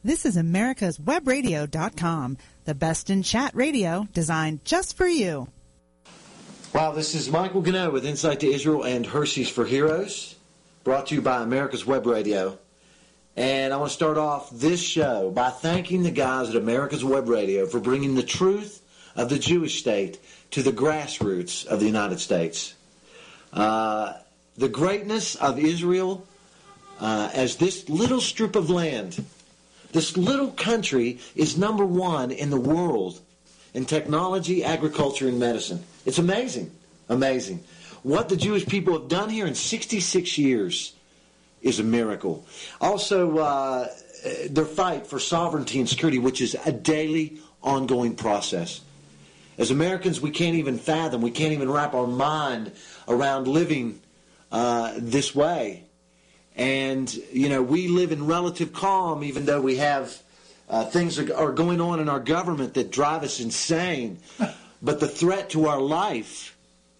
This is americaswebradio.com, the best in chat radio designed just for you. Wow, this is Michael Gano with Insight to Israel and Hershey's for Heroes, brought to you by America's Web Radio. And I want to start off this show by thanking the guys at America's Web Radio for bringing the truth of the Jewish state to the grassroots of the United States. The greatness of Israel as this little strip of land, this little country is number one in the world in technology, agriculture, and medicine. It's amazing. Amazing. What the Jewish people have done here in 66 years is a miracle. Also, their fight for sovereignty and security, which is a daily, ongoing process. As Americans, we can't even fathom, we can't even wrap our mind around living this way. And, you know, we live in relative calm, even though we have things that are going on in our government that drive us insane. But the threat to our life,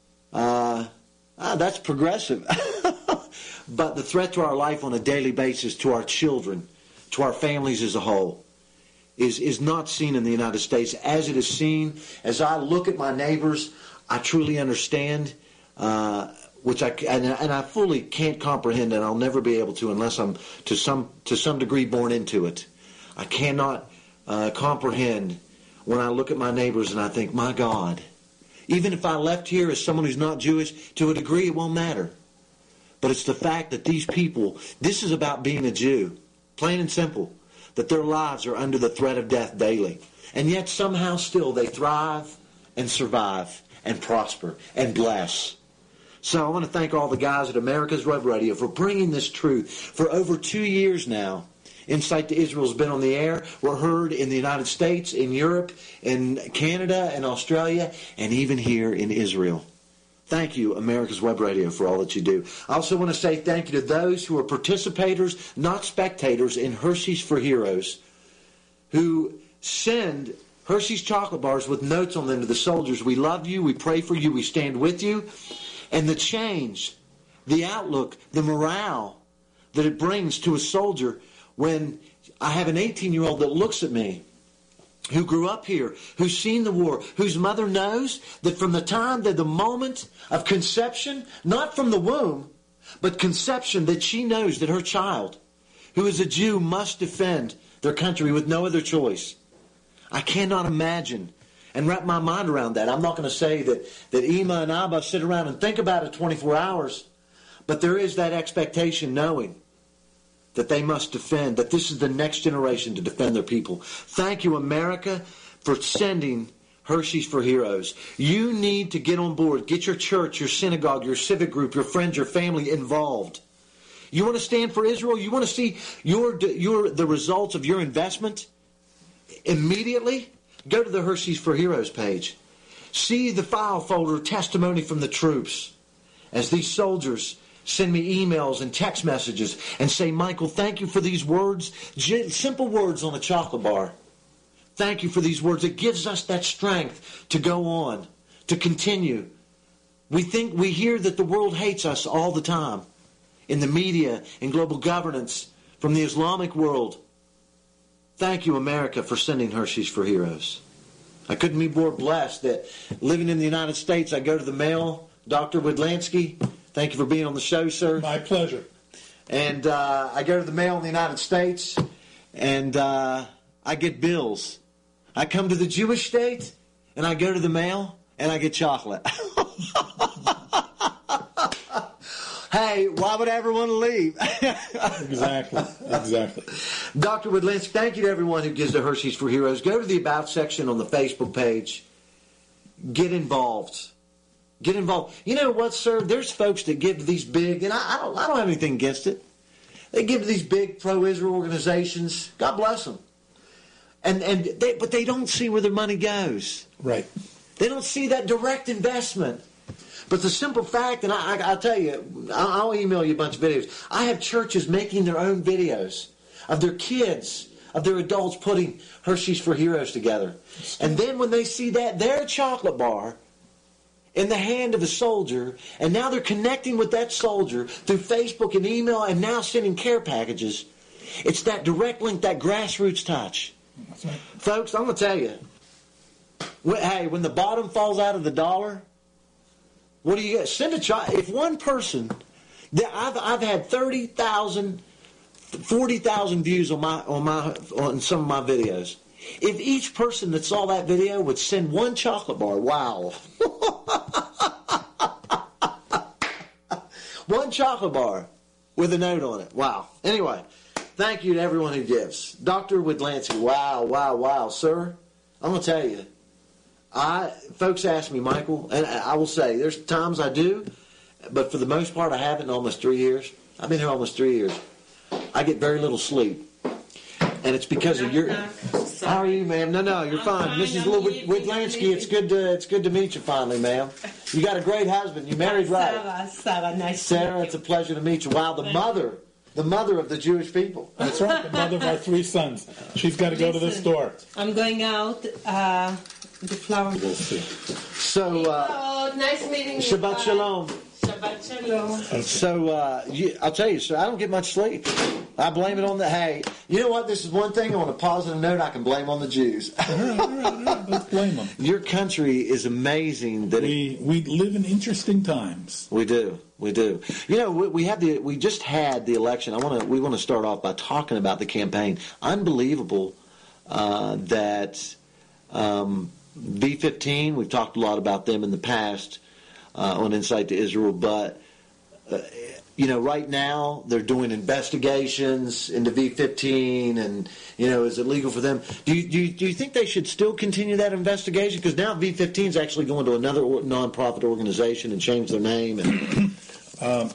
that's progressive. But the threat to our life on a daily basis, to our children, to our families as a whole, is not seen in the United States as it is seen. As I look at my neighbors, I truly understand, which I fully can't comprehend, and I'll never be able to unless I'm to some degree born into it. I cannot comprehend when I look at my neighbors and I think, my God, even if I left here as someone who's not Jewish, to a degree it won't matter. But it's the fact that these people, this is about being a Jew, plain and simple, that their lives are under the threat of death daily. And yet somehow still they thrive and survive and prosper and bless. So I want to thank all the guys at America's Web Radio for bringing this truth. For over 2 years now, Insight to Israel has been on the air. We're heard in the United States, in Europe, in Canada, and Australia, and even here in Israel. Thank you, America's Web Radio, for all that you do. I also want to say thank you to those who are participators, not spectators, in Hershey's for Heroes, who send Hershey's chocolate bars with notes on them to the soldiers. We love you, we pray for you, we stand with you. And the change, the outlook, the morale that it brings to a soldier when I have an 18-year-old that looks at me, who grew up here, who's seen the war, whose mother knows that from the time that the moment of conception, not from the womb, but conception, that she knows that her child, who is a Jew, must defend their country with no other choice. I cannot imagine and wrap my mind around that. I'm not going to say that Ima and Abba sit around and think about it 24 hours, but there is that expectation, knowing that they must defend, that this is the next generation to defend their people. Thank you, America, for sending Hershey's for Heroes. You need to get on board. Get your church, your synagogue, your civic group, your friends, your family involved. You want to stand for Israel? You want to see the results of your investment immediately? Go to the Hershey's for Heroes page. See the file folder testimony from the troops as these soldiers send me emails and text messages and say, Michael, thank you for these words, simple words on a chocolate bar. Thank you for these words. It gives us that strength to go on, to continue. We hear that the world hates us all the time, in the media, in global governance, from the Islamic world. Thank you, America, for sending Hershey's for Heroes. I couldn't be more blessed that living in the United States, I go to the mail. Dr. Widlansky, thank you for being on the show, sir. My pleasure. And I go to the mail in the United States, and I get bills. I come to the Jewish state, and I go to the mail, and I get chocolate. Hey, why would I ever want to leave? Exactly. Dr. Widlansky, thank you to everyone who gives to Hershey's for Heroes. Go to the About section on the Facebook page. Get involved. Get involved. You know what, sir? There's folks that give to these big, and I don't have anything against it. They give to these big pro-Israel organizations. God bless them. But they don't see where their money goes. Right. They don't see that direct investment. But the simple fact, and I'll tell you, I'll email you a bunch of videos. I have churches making their own videos of their kids, of their adults putting Hershey's for Heroes together. And then when they see that, their chocolate bar in the hand of a soldier, and now they're connecting with that soldier through Facebook and email and now sending care packages. It's that direct link, that grassroots touch. That's right. Folks, I'm going to tell you, hey, when the bottom falls out of the dollar, what do you get? Send a child. If one person, I've had 30,000, 40,000 views on some of my videos. If each person that saw that video would send one chocolate bar, wow. One chocolate bar with a note on it. Wow. Anyway, thank you to everyone who gives. Dr. Widlansky, wow, sir. I'm going to tell you, folks ask me, Michael, and I will say, there's times I do, but for the most part I haven't in almost 3 years. I've been here almost 3 years. I get very little sleep. And it's because of your... How are you, ma'am? No, you're fine. Mrs. Widlansky, it's good to meet you finally, ma'am. You got a great husband. You married right. Sarah, nice Sarah, it's a pleasure to meet you. Wow, the mother of the Jewish people. That's right, the mother of our 3 sons. She's got to go to the store. I'm going out. The flower. We'll see. So, nice meeting you. Shabbat Shalom. Shabbat Shalom. Okay. So, I'll tell you, sir, I don't get much sleep. I blame it on hey, you know what? This is one thing on a positive note I can blame on the Jews. All right. Let's blame them. Your country is amazing that We live in interesting times. We do. You know, we just had the election. We want to start off by talking about the campaign. Unbelievable that V15. We've talked a lot about them in the past on Insight to Israel, but you know, right now they're doing investigations into V15, and you know, is it legal for them? Do you think they should still continue that investigation? Because now V15 is actually going to another nonprofit organization and change their name. And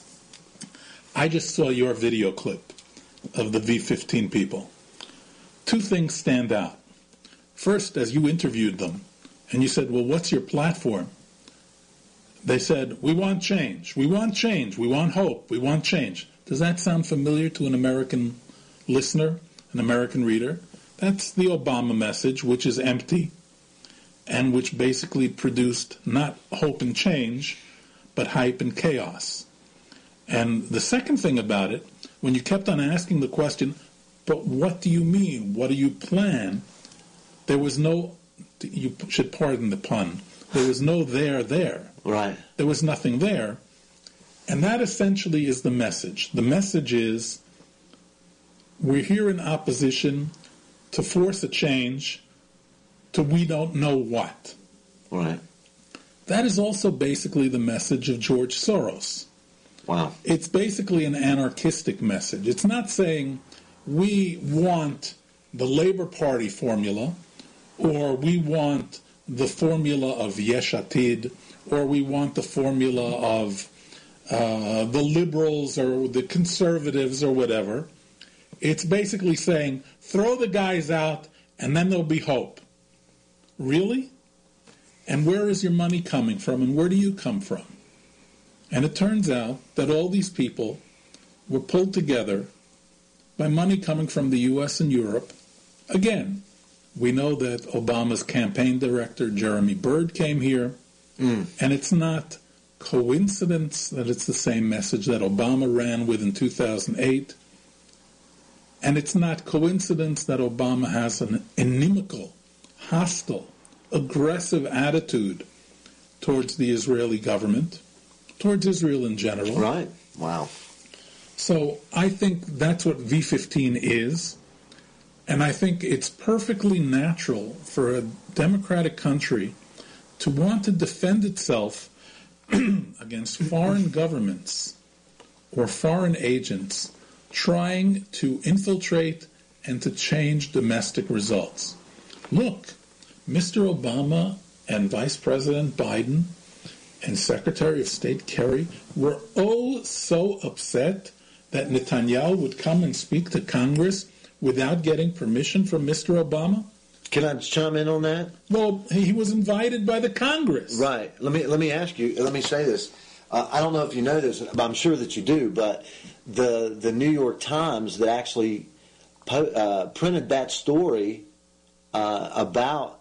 I just saw your video clip of the V15 people. 2 things stand out. First, as you interviewed them, and you said, well, what's your platform? They said, we want change, we want hope, we want change. Does that sound familiar to an American listener, an American reader? That's the Obama message, which is empty, and which basically produced not hope and change, but hype and chaos. And the second thing about it, when you kept on asking the question, but what do you mean? What do you plan? There was no, you should pardon the pun, there was no there. right. There was nothing there. And that essentially is the message. The message is, we're here in opposition to force a change to we don't know what. Right. That is also basically the message of George Soros. Wow. It's basically an anarchistic message. It's not saying we want the Labor Party formula, or we want the formula of Yesh Atid, or we want the formula of the liberals or the conservatives or whatever. It's basically saying, throw the guys out and then there'll be hope. Really? And where is your money coming from, and where do you come from? And it turns out that all these people were pulled together by money coming from the U.S. and Europe. Again, we know that Obama's campaign director, Jeremy Bird, came here, and it's not coincidence that it's the same message that Obama ran with in 2008, and it's not coincidence that Obama has an inimical, hostile, aggressive attitude towards the Israeli government, towards Israel in general. Right. Wow. So I think that's what V15 is, and I think it's perfectly natural for a democratic country to want to defend itself against foreign governments or foreign agents trying to infiltrate and to change domestic results. Look, Mr. Obama and Vice President Biden and Secretary of State Kerry were so upset that Netanyahu would come and speak to Congress without getting permission from Mr. Obama? Can I chime in on that? Well, he was invited by the Congress. Right. Let me ask you. Let me say this. I don't know if you know this, but I'm sure that you do. But the New York Times that actually printed that story about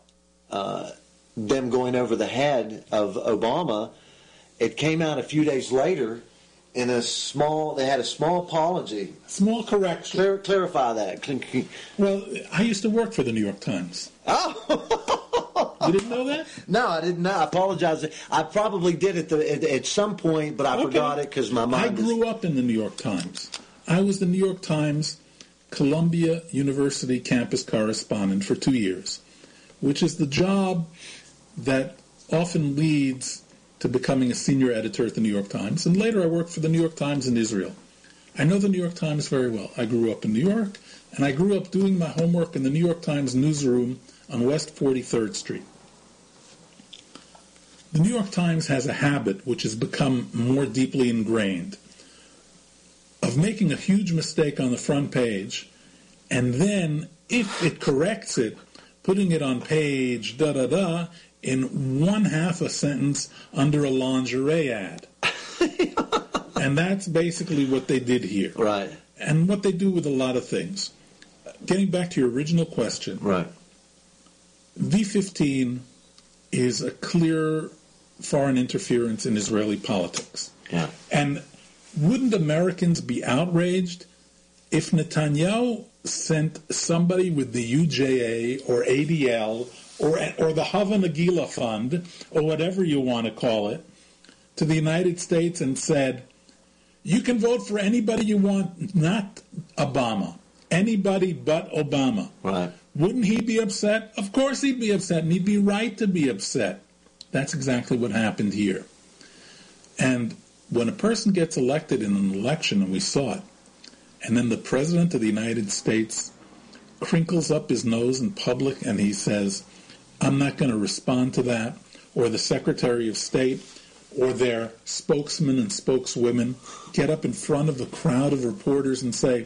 them going over the head of Obama, it came out a few days later in a small. They had a small apology. Small correction. Clarify that. Well, I used to work for the New York Times. Oh, you didn't know that? No, I didn't know. I apologize. I probably did at some point, but I forgot it because my mind. I grew up in the New York Times. I was the New York Times Columbia University campus correspondent for 2 years, which is the job that often leads to becoming a senior editor at the New York Times. And later I worked for the New York Times in Israel. I know the New York Times very well. I grew up in New York, and I grew up doing my homework in the New York Times newsroom on West 43rd Street. The New York Times has a habit which has become more deeply ingrained of making a huge mistake on the front page, and then, if it corrects it, putting it on page da-da-da in one half a sentence under a lingerie ad. And that's basically what they did here. Right. And what they do with a lot of things. Getting back to your original question. Right. V-15 is a clear foreign interference in Israeli politics. Yeah. And wouldn't Americans be outraged if Netanyahu sent somebody with the UJA or ADL or the Hava Nagila Fund or whatever you want to call it to the United States and said, you can vote for anybody you want, not Obama. Anybody but Obama. Right. Wouldn't he be upset? Of course he'd be upset, and he'd be right to be upset. That's exactly what happened here. And when a person gets elected in an election, and we saw it, and then the President of the United States crinkles up his nose in public and he says, I'm not going to respond to that, or the Secretary of State or their spokesmen and spokeswomen get up in front of a crowd of reporters and say,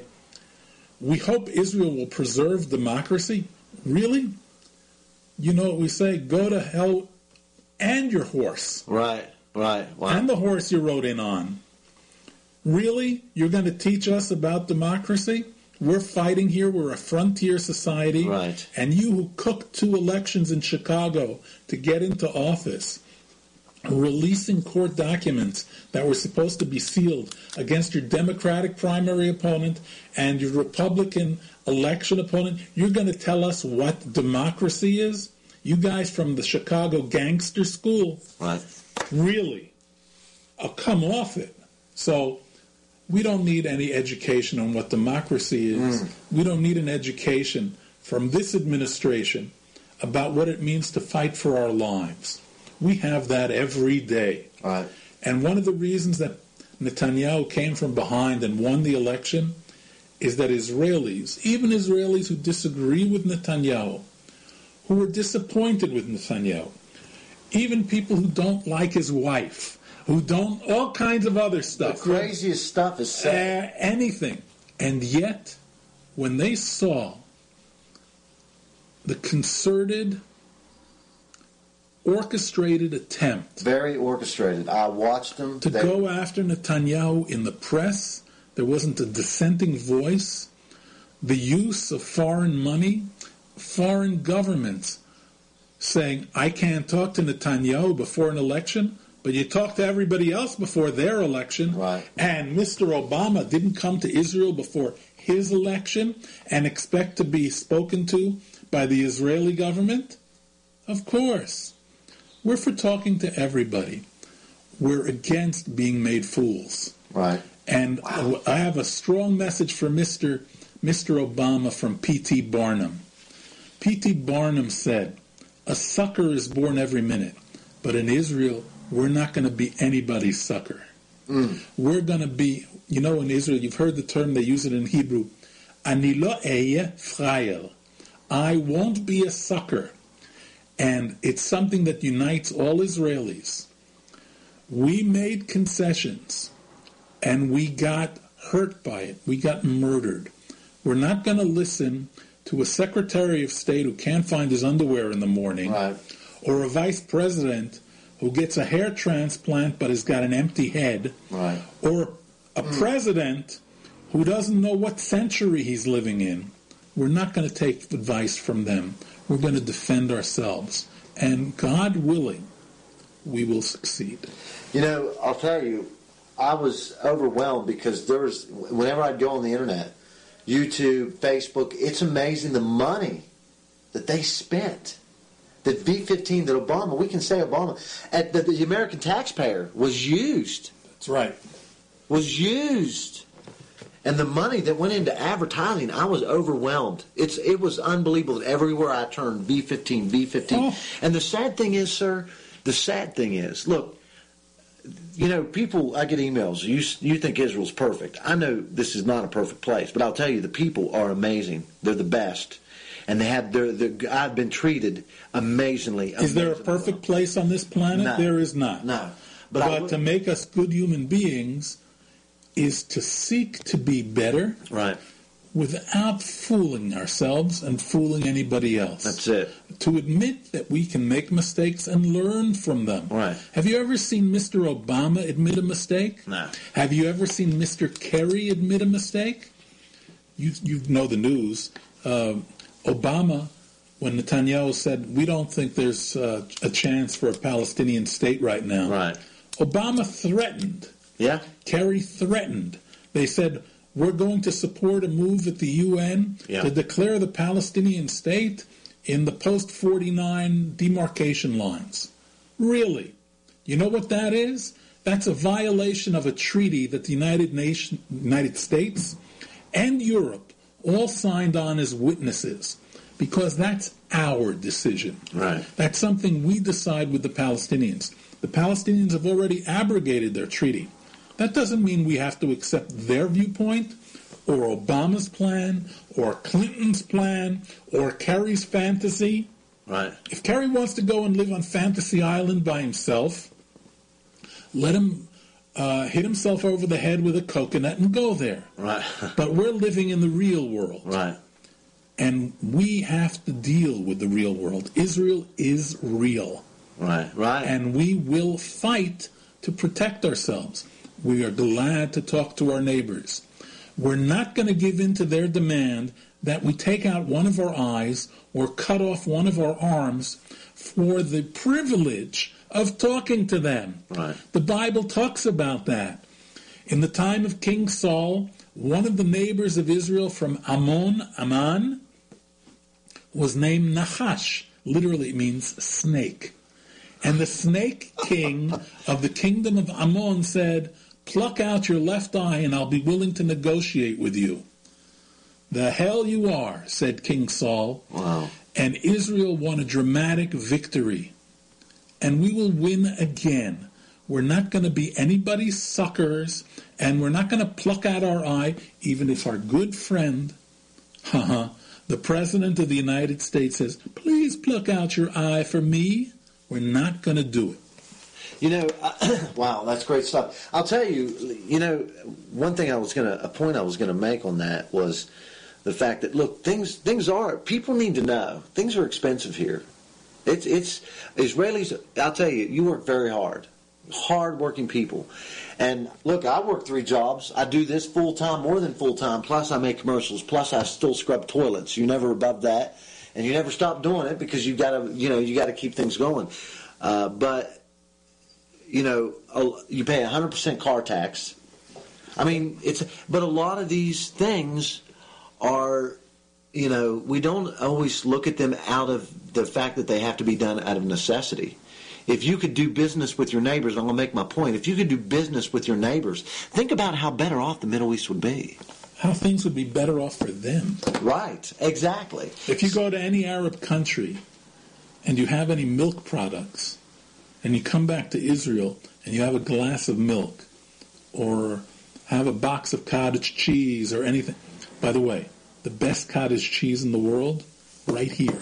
we hope Israel will preserve democracy. Really? You know what we say? Go to hell and your horse. Right. Wow. And the horse you rode in on. Really? You're going to teach us about democracy? We're fighting here. We're a frontier society. Right. And you who cooked 2 elections in Chicago to get into office, releasing court documents that were supposed to be sealed against your Democratic primary opponent and your Republican election opponent, you're going to tell us what democracy is? You guys from the Chicago gangster school? Right. Really? Oh, come off it. So we don't need any education on what democracy is. We don't need an education from this administration about what it means to fight for our lives. We have that every day. Right. And one of the reasons that Netanyahu came from behind and won the election is that Israelis, even Israelis who disagree with Netanyahu, who were disappointed with Netanyahu, even people who don't like his wife, who don't, all kinds of other stuff. The craziest stuff is said. Anything. And yet, when they saw the concerted, orchestrated attempt. Very orchestrated. I watched them. To go after Netanyahu in the press. There wasn't a dissenting voice. The use of foreign money. Foreign governments saying, I can't talk to Netanyahu before an election, but you talk to everybody else before their election. Right. And Mr. Obama didn't come to Israel before his election and expect to be spoken to by the Israeli government? Of course. We're for talking to everybody. We're against being made fools. Right. And wow. I have a strong message for Mr. Obama from P.T. Barnum. P.T. Barnum said, a sucker is born every minute, but in Israel, we're not going to be anybody's sucker. We're going to be, you know, in Israel, you've heard the term, they use it in Hebrew, Ani lo ehyeh frayel. I won't be a sucker. And it's something that unites all Israelis. We made concessions, and we got hurt by it. We got murdered. We're not going to listen to a Secretary of State who can't find his underwear in the morning, right, or a Vice President who gets a hair transplant but has got an empty head, right, or a president who doesn't know what century he's living in. We're not going to take advice from them. We're going to defend ourselves. And God willing, we will succeed. You know, I'll tell you, I was overwhelmed because whenever I'd go on the internet, YouTube, Facebook, it's amazing the money that they spent. That V-15, that Obama, we can say Obama, that the American taxpayer was used. That's right. Was used. And the money that went into advertising, I was overwhelmed. It was unbelievable. Everywhere I turned, V-15, V-15. Oh. And the sad thing is, sir, look, people, I get emails. You think Israel's perfect. I know this is not a perfect place, but I'll tell you, the people are amazing. They're the best. And I've been treated amazingly. Is there a perfect place on this planet? No. There is not. No. But to make us good human beings is to seek to be better, right, without fooling ourselves and fooling anybody else. That's it. To admit that we can make mistakes and learn from them. Right. Have you ever seen Mr. Obama admit a mistake? No. Have you ever seen Mr. Kerry admit a mistake? You know the news. Obama, when Netanyahu said, we don't think there's a chance for a Palestinian state right now. Right. Obama threatened. Yeah. Kerry threatened. They said, we're going to support a move at the UN to declare the Palestinian state in the post-49 demarcation lines. Really? You know what that is? That's a violation of a treaty that the United States and Europe all signed on as witnesses, because that's our decision. Right. That's something we decide with the Palestinians. The Palestinians have already abrogated their treaty. That doesn't mean we have to accept their viewpoint, or Obama's plan, or Clinton's plan, or Kerry's fantasy. Right. If Kerry wants to go and live on Fantasy Island by himself, let him hit himself over the head with a coconut and go there. Right. But we're living in the real world. Right. And we have to deal with the real world. Israel is real. Right. Right. And we will fight to protect ourselves. We are glad to talk to our neighbors. We're not going to give in to their demand that we take out one of our eyes or cut off one of our arms for the privilege of talking to them. Right. The Bible talks about that. In the time of King Saul, one of the neighbors of Israel from Ammon, was named Nahash. Literally, it means snake. And the snake king of the kingdom of Ammon said, pluck out your left eye and I'll be willing to negotiate with you. The hell you are, said King Saul. Wow. And Israel won a dramatic victory. And we will win again. We're not going to be anybody's suckers, and we're not going to pluck out our eye, even if our good friend, the President of the United States says, please pluck out your eye for me. We're not going to do it. Wow, that's great stuff. I'll tell you, one thing a point I was going to make on that was the fact that, look, things are, people need to know, things are expensive here. It's Israelis, I'll tell you, you work very hard. Hard-working people. And, look, I work 3 jobs. I do this full-time, more than full-time, plus I make commercials, plus I still scrub toilets. You're never above that. And you never stop doing it because you got to keep things going. But you pay 100% car tax. I mean, but a lot of these things are, we don't always look at them out of the fact that they have to be done out of necessity. If you could do business with your neighbors, I'm going to make my point. If you could do business with your neighbors, think about how better off the Middle East would be. How things would be better off for them. Right, exactly. If you go to any Arab country and you have any milk products, and you come back to Israel and you have a glass of milk or have a box of cottage cheese or anything. By the way, the best cottage cheese in the world, right here.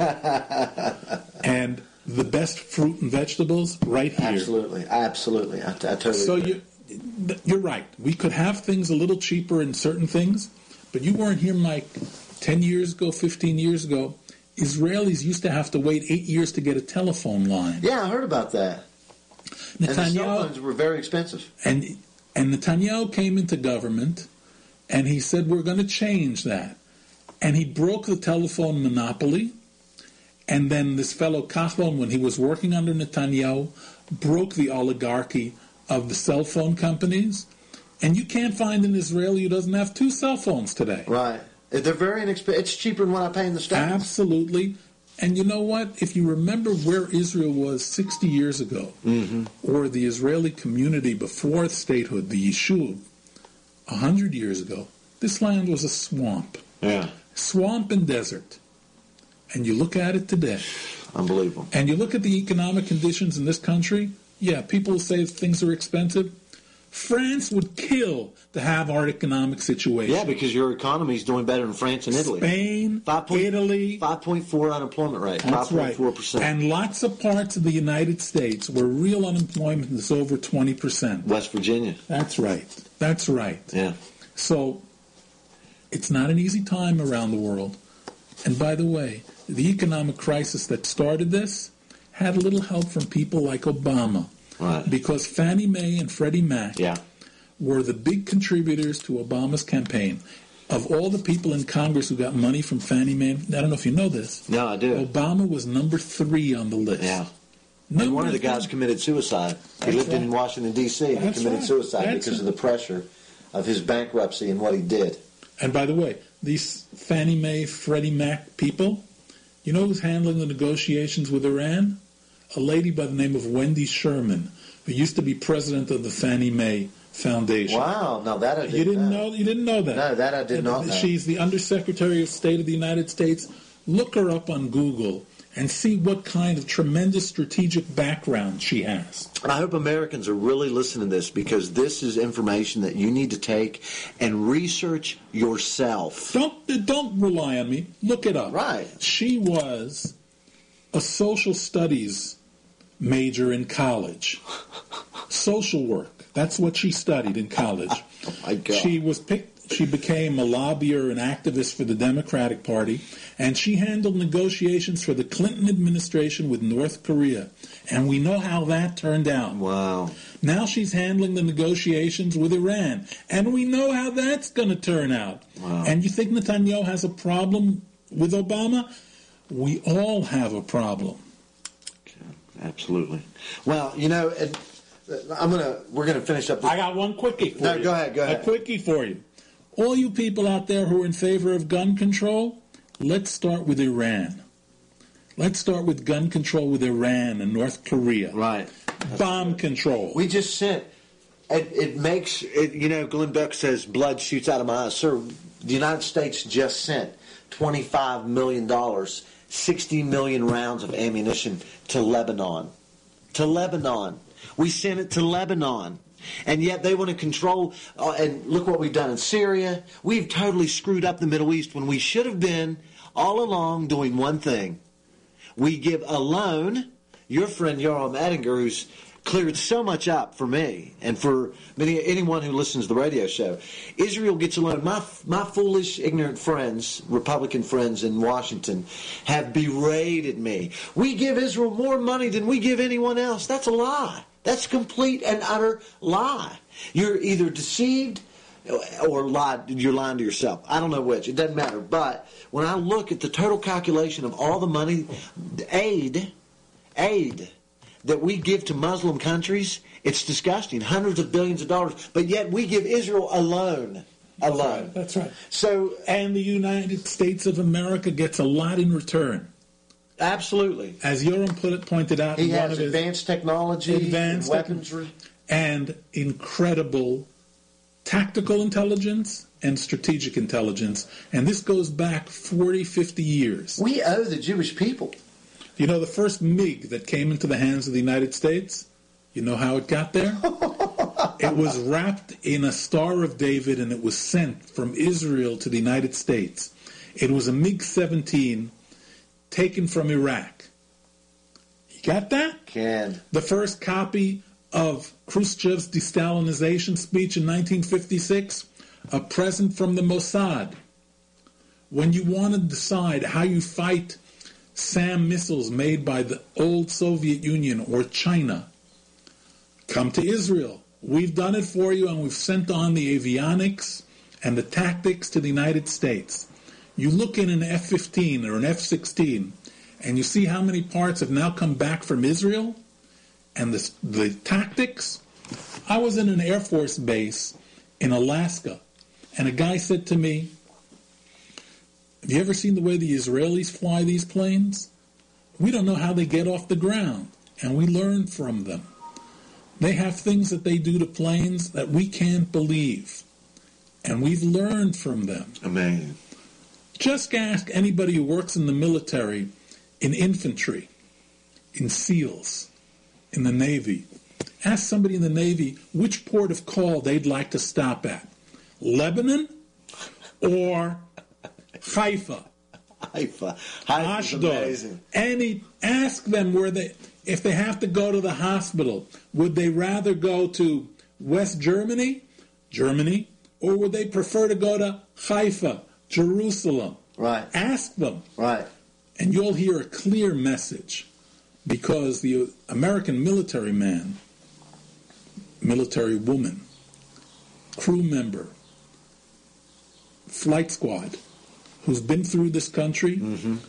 And the best fruit and vegetables, right here. Absolutely. I totally agree. You're right. We could have things a little cheaper in certain things, but you weren't here, Mike, 10 years ago, 15 years ago. Israelis used to have to wait 8 years to get a telephone line. Yeah, I heard about that. And the cell phones were very expensive. And Netanyahu came into government, and he said, we're going to change that. And he broke the telephone monopoly. And then this fellow Kahlon, when he was working under Netanyahu, broke the oligarchy of the cell phone companies, and you can't find an Israeli who doesn't have 2 cell phones today. Right. They're very inexpensive. It's cheaper than what I pay in the States. Absolutely. And you know what? If you remember where Israel was 60 years ago, or the Israeli community before statehood, the Yishuv, 100 years ago, this land was a swamp. Yeah. Swamp and desert. And you look at it today. Unbelievable. And you look at the economic conditions in this country, yeah, people say things are expensive. France would kill to have our economic situation. Yeah, because your economy is doing better in France and Italy. Spain, Italy. 5.4 unemployment rate. That's 5.4%. right. And lots of parts of the United States where real unemployment is over 20%. West Virginia. That's right. That's right. Yeah. So it's not an easy time around the world. And by the way, the economic crisis that started this had a little help from people like Obama. Right. Because Fannie Mae and Freddie Mac Yeah. were the big contributors to Obama's campaign. Of all the people in Congress who got money from Fannie Mae, I don't know if you know this. No, I do. Obama was number 3 on the list. Yeah. And one of the guys committed suicide. He lived in Washington, D.C., and he committed suicide because of the pressure of his bankruptcy and what he did. And by the way, these Fannie Mae, Freddie Mac people, you know who's handling the negotiations with Iran? A lady by the name of Wendy Sherman, who used to be president of the Fannie Mae Foundation. Wow, now that I didn't know. You didn't know that? No, that I did not know. She's the Undersecretary of State of the United States. Look her up on Google and see what kind of tremendous strategic background she has. And I hope Americans are really listening to this, because this is information that you need to take and research yourself. Don't rely on me. Look it up. Right. She was a social studies major in college. Social work. That's what she studied in college. Oh my God. She became a lobbyer and activist for the Democratic Party, and she handled negotiations for the Clinton administration with North Korea. And we know how that turned out. Wow. Now she's handling the negotiations with Iran, and we know how that's going to turn out. Wow. And you think Netanyahu has a problem with Obama? We all have a problem. Absolutely. Well, you know, we're gonna finish up. I got one quickie for you. No, go ahead. A quickie for you. All you people out there who are in favor of gun control, let's start with Iran. Let's start with gun control with Iran and North Korea. Right. Bomb control. We just sent. It makes it. You know, Glenn Beck says blood shoots out of my eyes. Sir, the United States just sent $25 million. 60 million rounds of ammunition to Lebanon. To Lebanon. We sent it to Lebanon. And yet they want to control, and look what we've done in Syria. We've totally screwed up the Middle East when we should have been all along doing one thing. We give a loan. Your friend Yoram Ettinger, who's cleared so much up for me and for anyone who listens to the radio show. Israel gets a loan. My foolish, ignorant friends, Republican friends in Washington, have berated me. We give Israel more money than we give anyone else. That's a lie. That's a complete and utter lie. You're either deceived or you're lying to yourself. I don't know which. It doesn't matter. But when I look at the total calculation of all the money, aid that we give to Muslim countries, it's disgusting. Hundreds of billions of dollars. But yet we give Israel a loan. That's right. So, and the United States of America gets a lot in return. Absolutely. As Yoram pointed out, he has advanced technology, weaponry, and incredible tactical intelligence and strategic intelligence. And this goes back 40, 50 years. We owe the Jewish people. You know, the first MiG that came into the hands of the United States, you know how it got there? It was wrapped in a Star of David, and it was sent from Israel to the United States. It was a MiG-17 taken from Iraq. You got that? Can. The first copy of Khrushchev's de-Stalinization speech in 1956, a present from the Mossad. When you want to decide how you fight SAM missiles made by the old Soviet Union or China, come to Israel. We've done it for you, and we've sent on the avionics and the tactics to the United States. You look in an F-15 or an F-16, and you see how many parts have now come back from Israel, and the tactics. I was in an Air Force base in Alaska, and a guy said to me, have you ever seen the way the Israelis fly these planes? We don't know how they get off the ground, and we learn from them. They have things that they do to planes that we can't believe, and we've learned from them. Amazing. Just ask anybody who works in the military, in infantry, in SEALs, in the Navy. Ask somebody in the Navy which port of call they'd like to stop at. Lebanon or Haifa? Haifa. Haifa's amazing. Ask them if they have to go to the hospital, would they rather go to West Germany, or would they prefer to go to Haifa, Jerusalem? Right. Ask them. Right. And you'll hear a clear message, because the American military man, military woman, crew member, flight squad, who's been through this country,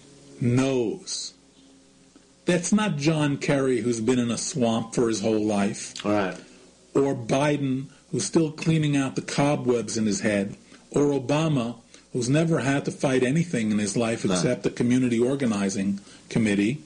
knows. That's not John Kerry, who's been in a swamp for his whole life. Right. Or Biden, who's still cleaning out the cobwebs in his head. Or Obama, who's never had to fight anything in his life except the community organizing committee.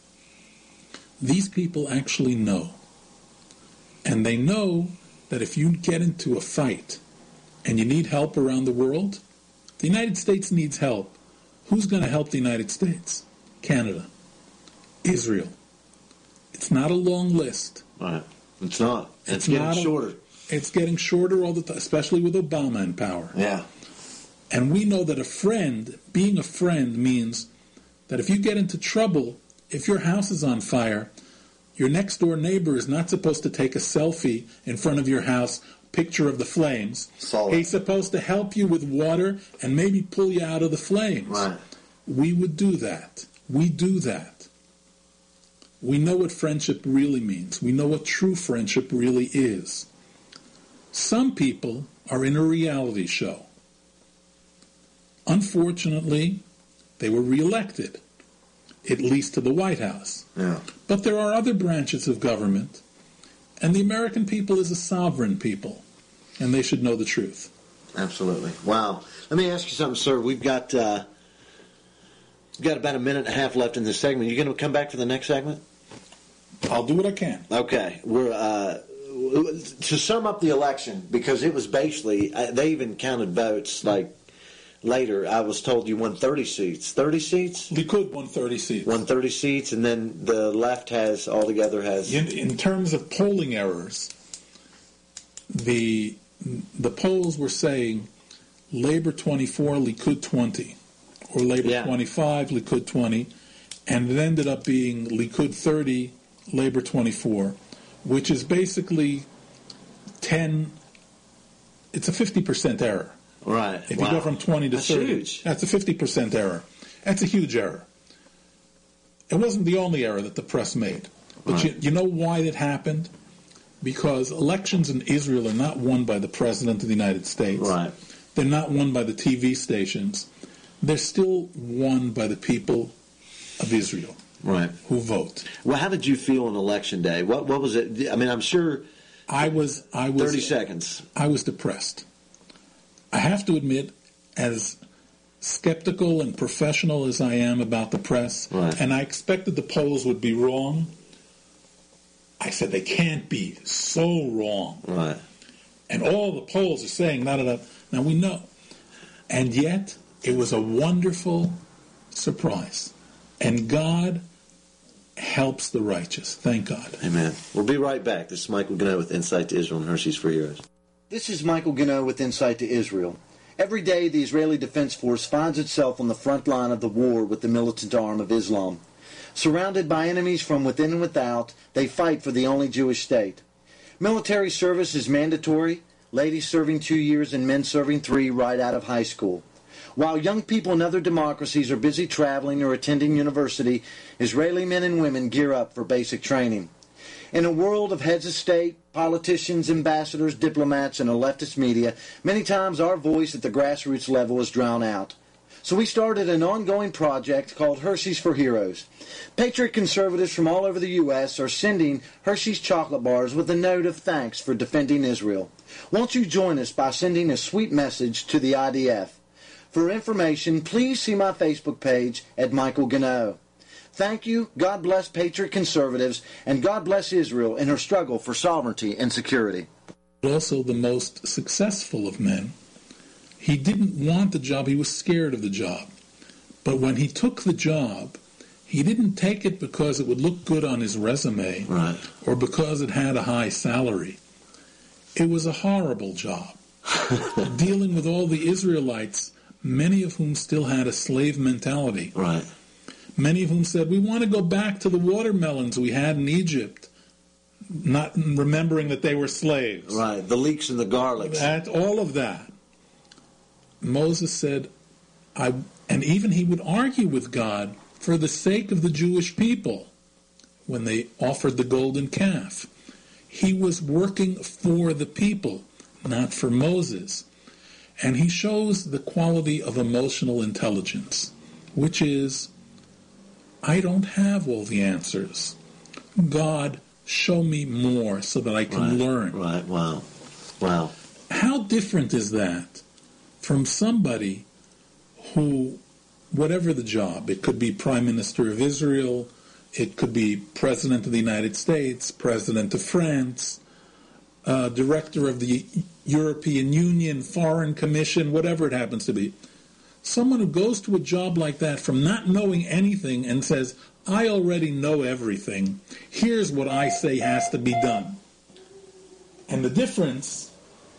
These people actually know. And they know that if you get into a fight and you need help around the world, the United States needs help. Who's going to help the United States? Canada. Israel. It's not a long list. Right. It's not. It's getting shorter. It's getting shorter all the time, especially with Obama in power. Yeah. And we know that being a friend means that if you get into trouble, if your house is on fire, your next door neighbor is not supposed to take a selfie in front of your house, picture of the flames. Solid. He's supposed to help you with water and maybe pull you out of the flames. Right. We would do that. We do that. We know what friendship really means. We know what true friendship really is. Some people are in a reality show. Unfortunately, they were reelected, at least to the White House. Yeah. But there are other branches of government, and the American people is a sovereign people, and they should know the truth. Absolutely. Wow. Let me ask you something, sir. We've got about a minute and a half left in this segment. You going to come back for the next segment? I'll do what I can. Okay. We're to sum up the election, because it was basically, they even counted votes, like, later, I was told you won 30 seats. 30 seats? Likud won 30 seats. Won 30 seats, and then the left altogether has... In terms of polling errors, the polls were saying Labor 24, Likud 20, or Labor 25, Likud 20, and it ended up being Likud 30, Labor 24, which is basically 10... It's a 50% error. Right. If you go from 20 to 30, huge. That's a 50% error. That's a huge error. It wasn't the only error that the press made. But right. you know why it happened? Because elections in Israel are not won by the President of the United States. Right. They're not won by the TV stations. They're still won by the people of Israel. Right. Who vote. Well, how did you feel on Election Day? What was it? I mean, I'm sure... I was 30 seconds. I was depressed. I have to admit, as skeptical and professional as I am about the press, right. and I expected the polls would be wrong, I said they can't be so wrong. Right. And all the polls are saying that. Now we know. And yet, it was a wonderful surprise. And God helps the righteous. Thank God. Amen. We'll be right back. This is Michael Gano with Insight to Israel and Hershey's for Heroes. This is Michael Gano with Insight to Israel. Every day, the Israeli Defense Force finds itself on the front line of the war with the militant arm of Islam. Surrounded by enemies from within and without, they fight for the only Jewish state. Military service is mandatory, ladies serving 2 years and men serving 3 right out of high school. While young people in other democracies are busy traveling or attending university, Israeli men and women gear up for basic training. In a world of heads of state, politicians, ambassadors, diplomats, and a leftist media, many times our voice at the grassroots level is drowned out. So we started an ongoing project called Hershey's for Heroes. Patriot conservatives from all over the U.S. are sending Hershey's chocolate bars with a note of thanks for defending Israel. Won't you join us by sending a sweet message to the IDF? For information, please see my Facebook page at Michael Gano. Thank you, God bless Patriot conservatives, and God bless Israel in her struggle for sovereignty and security. Also the most successful of men. He didn't want the job, he was scared of the job. But when he took the job, he didn't take it because it would look good on his resume, Right. or because it had a high salary. It was a horrible job, dealing with all the Israelites, many of whom still had a slave mentality. Right. Many of whom said, we want to go back to the watermelons we had in Egypt, not remembering that they were slaves. Right. The leeks and the garlics. All of that. Moses said, and even he would argue with God for the sake of the Jewish people when they offered the golden calf. He was working for the people, not for Moses. And he shows the quality of emotional intelligence, which is, I don't have all the answers. God, show me more so that I can learn. Right. Wow. Wow. How different is that from somebody who, whatever the job, it could be Prime Minister of Israel, it could be President of the United States, President of France, Director of the European Union, Foreign Commission, whatever it happens to be. Someone who goes to a job like that from not knowing anything and says, I already know everything, here's what I say has to be done. And the difference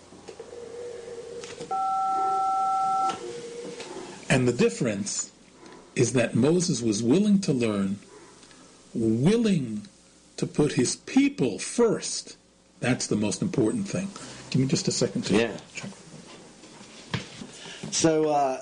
is that Moses was willing to learn, willing to put his people first. That's the most important thing. Give me just a second to check. So,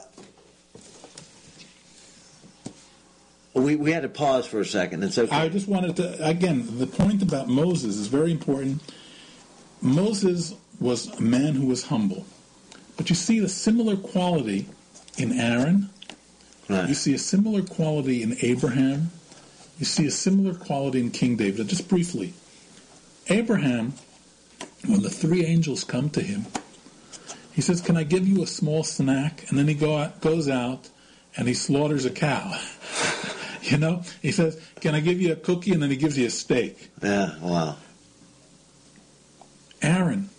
we had to pause for a second. It's okay. I just wanted to, again, the point about Moses is very important. Moses was a man who was humble. But you see the similar quality in Aaron. Right. You see a similar quality in Abraham. You see a similar quality in King David. Just briefly, Abraham, when the three angels come to him, he says, can I give you a small snack? And then he goes out and he slaughters a cow. You know, he says, can I give you a cookie? And then he gives you a steak. Yeah, wow. Aaron,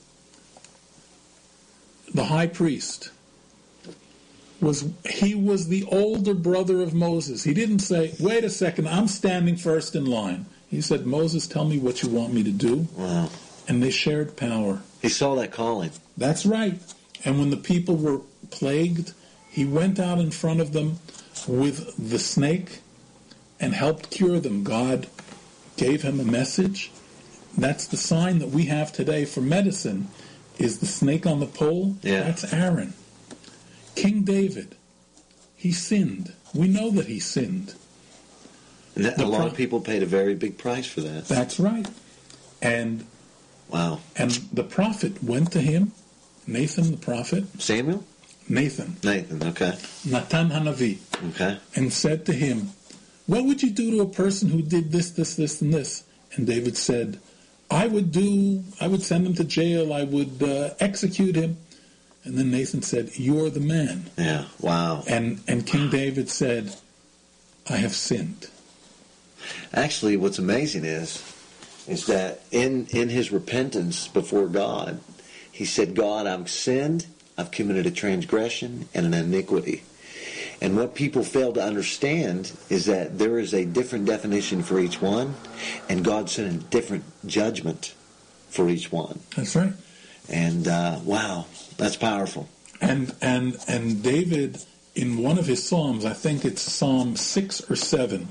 the high priest, was the older brother of Moses. He didn't say, wait a second, I'm standing first in line. He said, Moses, tell me what you want me to do. Wow. And they shared power. He saw that calling. That's right. And when the people were plagued, he went out in front of them with the snake and helped cure them. God gave him a message. That's the sign that we have today for medicine, is the snake on the pole. Yeah. That's Aaron. King David, he sinned. We know that he sinned. A lot of people paid a very big price for that. That's right. And wow. And the prophet went to him, Nathan the prophet. Samuel? Nathan, okay. Natan Hanavi. Okay. And said to him, what would you do to a person who did this, this, this, and this? And David said, I would send him to jail, I would execute him. And then Nathan said, you're the man. Yeah, wow. And King David said, I have sinned. Actually, what's amazing is that in his repentance before God, he said, God, I've sinned, I've committed a transgression and an iniquity. And what people fail to understand is that there is a different definition for each one, and God sent a different judgment for each one. That's right. And wow, that's powerful. And David, in one of his psalms, I think it's Psalm 6 or 7,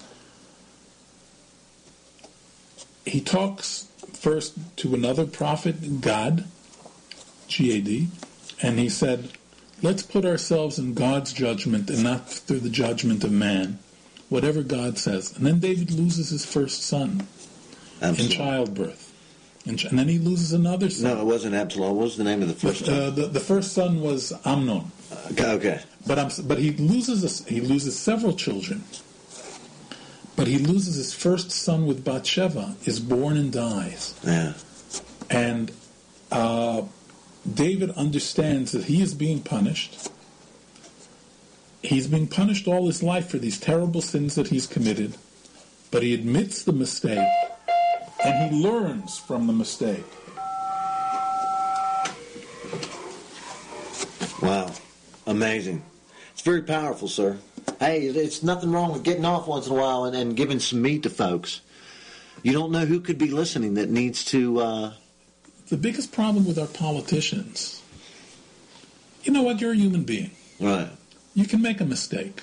he talks first to another prophet, Gad, G-A-D, and he said, let's put ourselves in God's judgment and not through the judgment of man, whatever God says. And then David loses his first son in childbirth. And then he loses another son. No, it wasn't Absalom. What was the name of the first son? The first son was Amnon. Okay. But he loses several children. But he loses his first son with Bathsheba, is born and dies. Yeah. And David understands that he is being punished. He's being punished all his life for these terrible sins that he's committed, but he admits the mistake, and he learns from the mistake. Wow. Amazing. It's very powerful, sir. Hey, it's nothing wrong with getting off once in a while and giving some meat to folks. You don't know who could be listening that needs to... The biggest problem with our politicians, you know what, you're a human being. Right. You can make a mistake.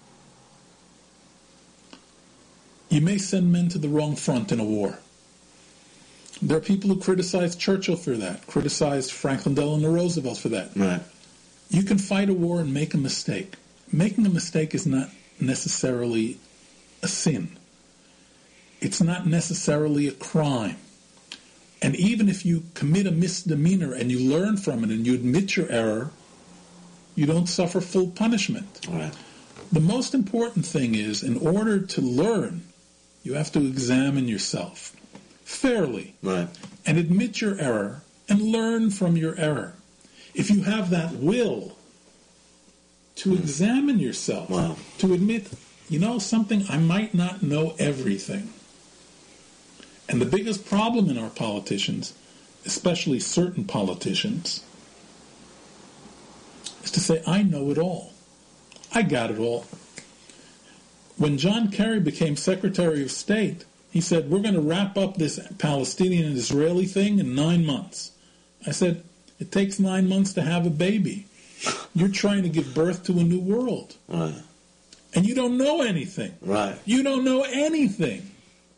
You may send men to the wrong front in a war. There are people who criticize Churchill for that, criticized Franklin Delano Roosevelt for that. Right. You can fight a war and make a mistake. Making a mistake is not necessarily a sin. It's not necessarily a crime. And even if you commit a misdemeanor and you learn from it and you admit your error, you don't suffer full punishment. Right. The most important thing is, in order to learn, you have to examine yourself fairly. Right. And admit your error and learn from your error. If you have that will to examine yourself, Wow. to admit, you know something, I might not know everything. And the biggest problem in our politicians, especially certain politicians, is to say, I know it all. I got it all. When John Kerry became Secretary of State, he said, we're going to wrap up this Palestinian and Israeli thing in 9 months. I said, it takes 9 months to have a baby. You're trying to give birth to a new world. Right. And you don't know anything. Right. You don't know anything.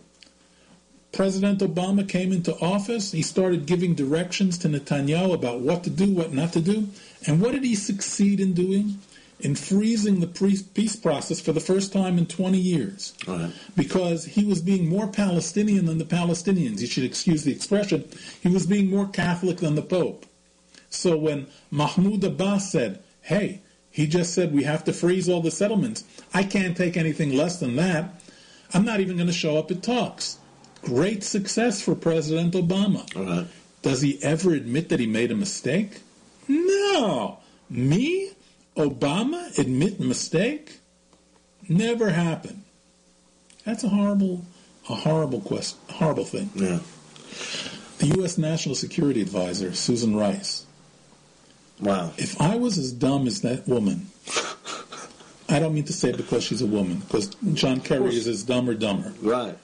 President Obama came into office. He started giving directions to Netanyahu about what to do, what not to do. And what did he succeed in doing? In freezing the peace process for the first time in 20 years. Right. Because he was being more Palestinian than the Palestinians. You should excuse the expression. He was being more Catholic than the Pope. So when Mahmoud Abbas said, hey, he just said we have to freeze all the settlements, I can't take anything less than that, I'm not even going to show up at talks. Great success for President Obama. All right. Does he ever admit that he made a mistake? No. Me? Obama? Admit mistake? Never happened. That's a horrible question, horrible thing. Yeah. The U.S. National Security Advisor, Susan Rice. Wow. If I was as dumb as that woman, I don't mean to say because she's a woman, because John Kerry is as dumb or dumber. Right.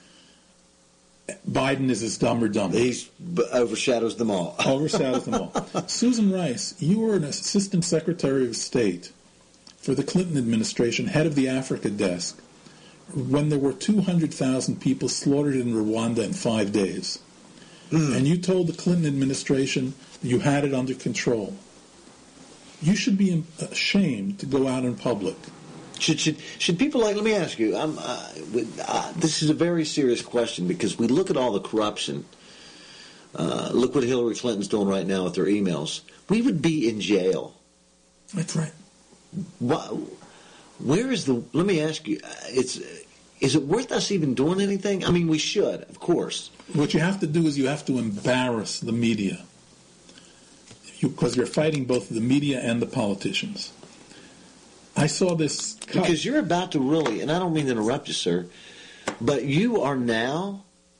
Biden is as dumb or dumber. He overshadows them all. Overshadows them all. Susan Rice, you were an Assistant Secretary of State for the Clinton administration, head of the Africa desk, when there were 200,000 people slaughtered in Rwanda in 5 days. And you told the Clinton administration you had it under control. You should be ashamed to go out in public. Should people let me ask you, this is a very serious question because we look at all the corruption. Look what Hillary Clinton's doing right now with her emails. We would be in jail. That's right. Where is let me ask you, is it worth us even doing anything? I mean, we should, of course. What you have to do is you have to embarrass the media. Because you're fighting both the media and the politicians. I saw this... Because you're about to really, and I don't mean to interrupt you, sir, but you are now,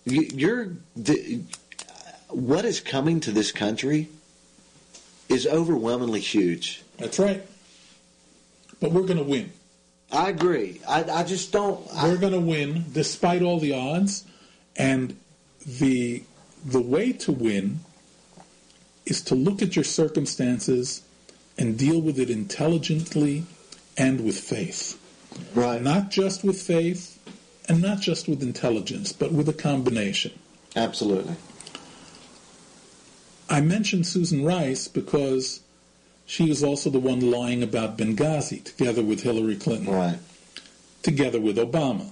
what is coming to this country is overwhelmingly huge. That's right. But we're going to win. I agree. I just don't... We're going to win despite all the odds, and the way to win is to look at your circumstances and deal with it intelligently and with faith. Right. Not just with faith and not just with intelligence, but with a combination. Absolutely. I mentioned Susan Rice because she was also the one lying about Benghazi together with Hillary Clinton. Right. Together with Obama.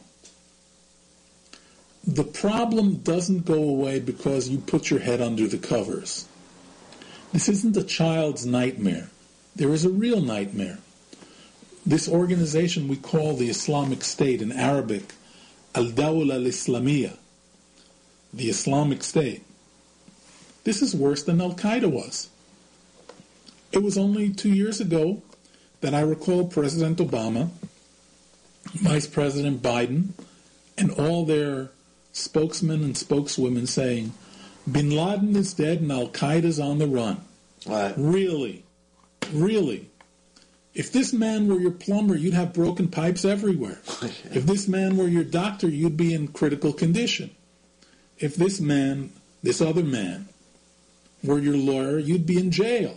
The problem doesn't go away because you put your head under the covers. This isn't a child's nightmare. there is a real nightmare. This organization we call the Islamic State, in Arabic, Al-Dawla al-Islamiyya, the Islamic State. This is worse than Al-Qaeda was. It was only 2 years ago that I recall President Obama, Vice President Biden, and all their spokesmen and spokeswomen saying, Bin Laden is dead and Al-Qaeda's on the run. Right. Really? Really? If this man were your plumber, you'd have broken pipes everywhere. If this man were your doctor, you'd be in critical condition. If this other man, were your lawyer, you'd be in jail.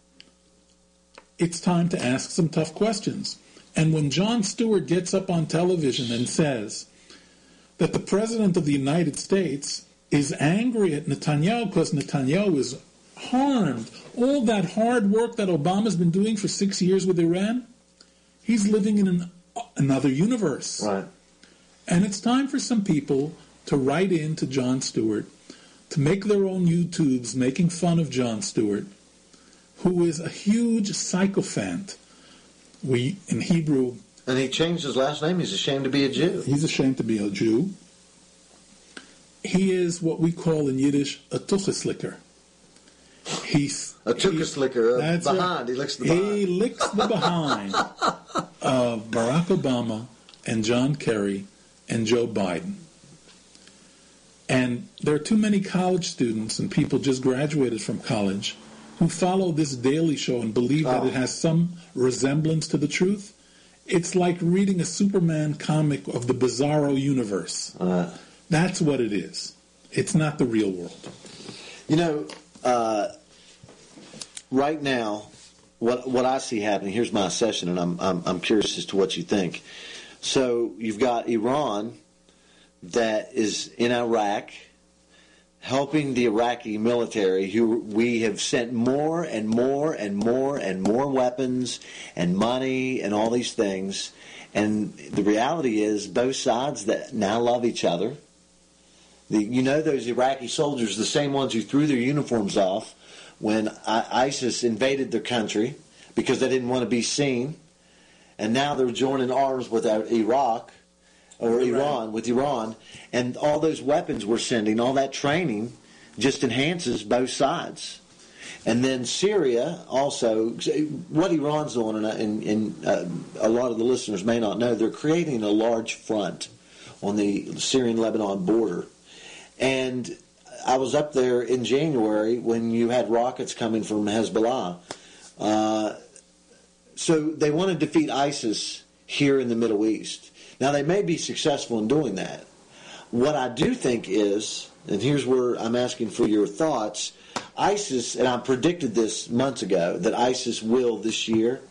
It's time to ask some tough questions. And when Jon Stewart gets up on television and says that the President of the United States is angry at Netanyahu because Netanyahu is harmed all that hard work that Obama's been doing for 6 years with Iran, he's living in another universe. Right. And it's time for some people to write in to Jon Stewart, to make their own YouTubes making fun of Jon Stewart, who is a huge sycophant. We, in Hebrew... And he changed his last name. He's ashamed to be a Jew. He's ashamed to be a Jew. He is what we call in Yiddish a tucheslicker. He's a tucheslicker, that's behind. He licks the behind. He licks the behind of Barack Obama and John Kerry and Joe Biden. And there are too many college students and people just graduated from college who follow this daily show and believe that it has some resemblance to the truth. It's like reading a Superman comic of the Bizarro universe. That's what it is. It's not the real world. You know, right now, what I see happening, here's my assessment, and I'm curious as to what you think. So you've got Iran that is in Iraq, helping the Iraqi military, who we have sent more and more and more and more weapons and money and all these things. And the reality is both sides that now love each other. You know, those Iraqi soldiers, the same ones who threw their uniforms off when ISIS invaded their country because they didn't want to be seen. And now they're joining arms with Iraq, or Iran, with Iran. And all those weapons we're sending, all that training, just enhances both sides. And then Syria also, what Iran's doing, and a lot of the listeners may not know, they're creating a large front on the Syrian-Lebanon border. And I was up there in January when you had rockets coming from Hezbollah. So they want to defeat ISIS here in the Middle East. Now, they may be successful in doing that. What I do think is, and here's where I'm asking for your thoughts, ISIS, and I predicted this months ago, that ISIS will this year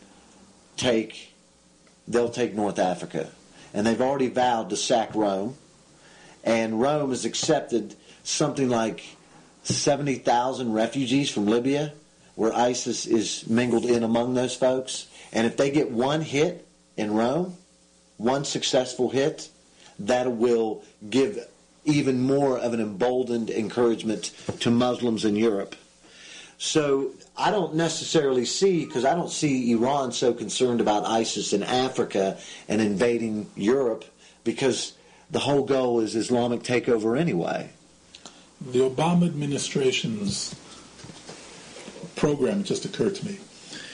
they'll take North Africa. And they've already vowed to sack Rome. And Rome has accepted something like 70,000 refugees from Libya, where ISIS is mingled in among those folks. And if they get one hit in Rome, one successful hit, that will give even more of an emboldened encouragement to Muslims in Europe. So I don't necessarily see, because I don't see Iran so concerned about ISIS in Africa and invading Europe, because the whole goal is Islamic takeover anyway. The Obama administration's program just occurred to me.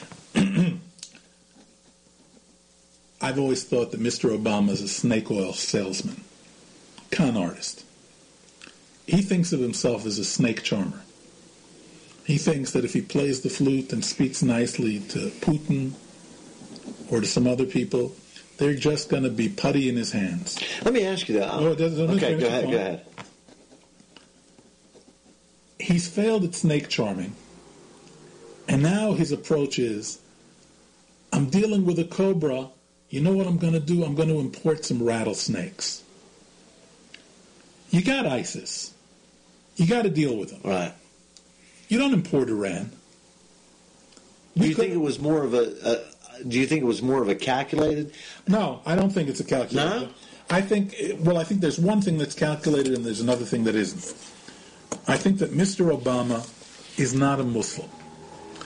I've always thought that Mr. Obama is a snake oil salesman, con artist. He thinks of himself as a snake charmer. He thinks that if he plays the flute and speaks nicely to Putin or to some other people, they're just going to be putty in his hands. Let me ask you that. Okay, go ahead. He's failed at snake charming, and now his approach is, I'm dealing with a cobra. You know what I'm going to do? I'm going to import some rattlesnakes. You got ISIS. You got to deal with them. Right. You don't import Iran. Do you think it was more of a calculated? No, I don't think it's a calculated. No? I think there's one thing that's calculated and there's another thing that isn't. I think that Mr. Obama is not a Muslim.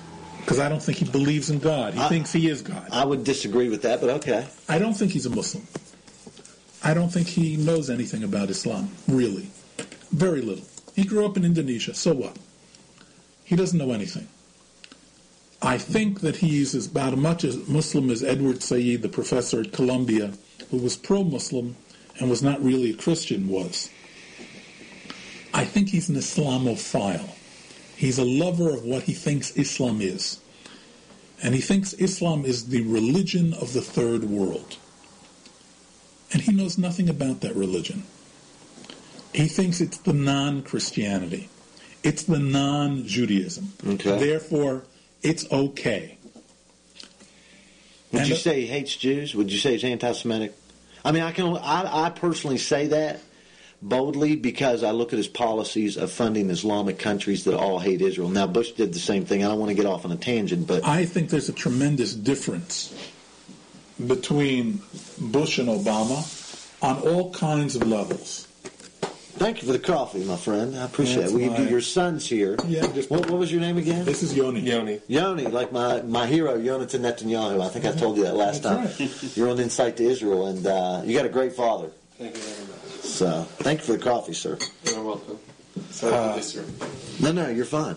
because I don't think he believes in God. He thinks he is God. I would disagree with that, but okay. I don't think he's a Muslim. I don't think he knows anything about Islam, really. Very little. He grew up in Indonesia, so what? He doesn't know anything. I think that he's about as much as Muslim as Edward Said, the professor at Columbia, who was pro-Muslim and was not really a Christian, was. I think he's an Islamophile. He's a lover of what he thinks Islam is. And he thinks Islam is the religion of the third world. And he knows nothing about that religion. He thinks it's the non-Christianity. It's the non-Judaism. Okay. Therefore, it's okay. Would And you say he hates Jews? Would you say he's anti-Semitic? I mean, I personally say that boldly because I look at his policies of funding Islamic countries that all hate Israel. Now, Bush did the same thing. I don't want to get off on a tangent, but I think there's a tremendous difference between Bush and Obama on all kinds of levels. thank you for the coffee, my friend. I appreciate That's it. We do fine. your son's here. Yeah. What was your name again? This is Yoni. Yoni, like my hero, Yonatan Netanyahu. I think I told you that last That's time. right. You're on Insight to Israel, and you got a great father. Thank you very much. So, thank you for the coffee, sir. You're welcome. Sorry for this room. No, you're fine.